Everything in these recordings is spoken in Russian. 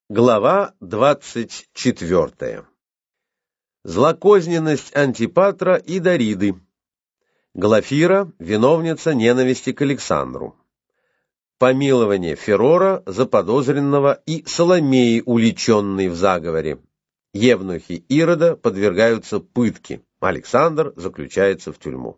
Глава 24. Злокозненность Антипатра и Дариды. Глафира, виновница ненависти к Александру. Помилование Ферора, заподозренного, и Соломеи, уличенной в заговоре. Евнухи Ирода подвергаются пытке. Александр заключается в тюрьму.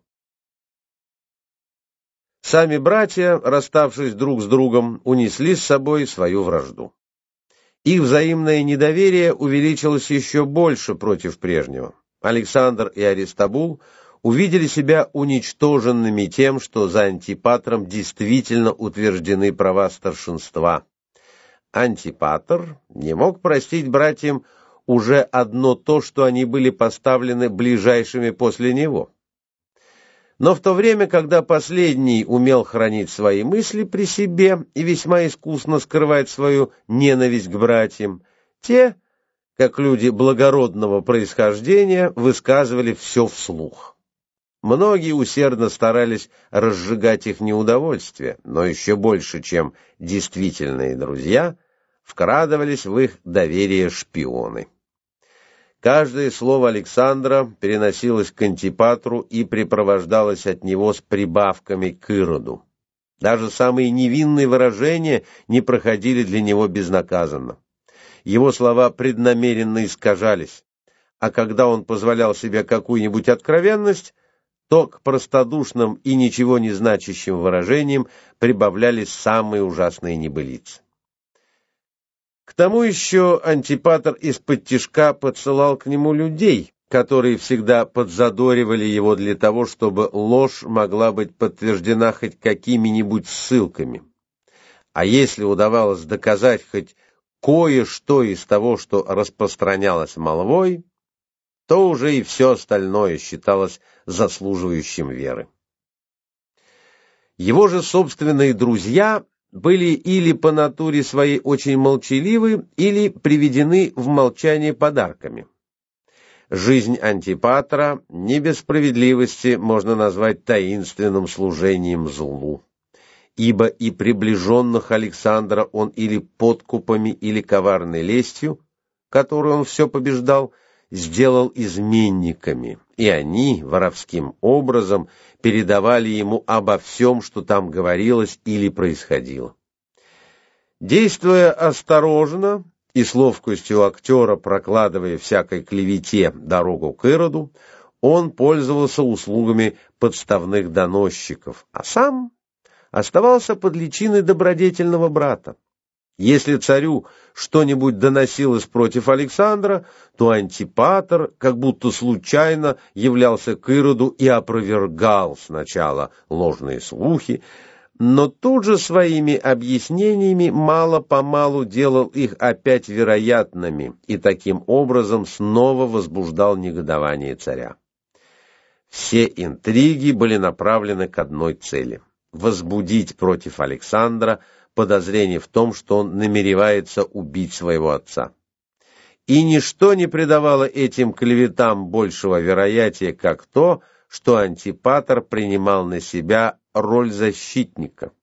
Сами братья, расставшись друг с другом, унесли с собой свою вражду. Их взаимное недоверие увеличилось еще больше против прежнего. Александр и Аристобул увидели себя уничтоженными тем, что за Антипатром действительно утверждены права старшинства. Антипатр не мог простить братьям уже одно то, что они были поставлены ближайшими после него. Но в то время, когда последний умел хранить свои мысли при себе и весьма искусно скрывать свою ненависть к братьям, те, как люди благородного происхождения, высказывали все вслух. Многие усердно старались разжигать их неудовольствие, но еще больше, чем действительные друзья, вкрадывались в их доверие шпионы. Каждое слово Александра переносилось к Антипатру и припровождалось от него с прибавками к Ироду. Даже самые невинные выражения не проходили для него безнаказанно. Его слова преднамеренно искажались, а когда он позволял себе какую-нибудь откровенность, то к простодушным и ничего не значащим выражениям прибавлялись самые ужасные небылицы. К тому еще Антипатр исподтишка подсылал к нему людей, которые всегда подзадоривали его для того, чтобы ложь могла быть подтверждена хоть какими-нибудь ссылками. А если удавалось доказать хоть кое-что из того, что распространялось молвой, то уже и все остальное считалось заслуживающим веры. Его же собственные друзья были или по натуре своей очень молчаливы, или приведены в молчание подарками. Жизнь Антипатра не без справедливости можно назвать таинственным служением злу, ибо и приближенных Александра он или подкупами, или коварной лестью, которую он все побеждал, сделал изменниками, и они воровским образом передавали ему обо всем, что там говорилось или происходило. Действуя осторожно и с ловкостью актера прокладывая всякой клевете дорогу к Ироду, он пользовался услугами подставных доносчиков, а сам оставался под личиной добродетельного брата. Если царю что-нибудь доносилось против Александра, то Антипатр, как будто случайно, являлся к Ироду и опровергал сначала ложные слухи, но тут же своими объяснениями мало-помалу делал их опять вероятными и таким образом снова возбуждал негодование царя. Все интриги были направлены к одной цели — возбудить против Александра подозрение в том, что он намеревается убить своего отца. И ничто не придавало этим клеветам большего вероятия, как то, что Антипатр принимал на себя роль защитника.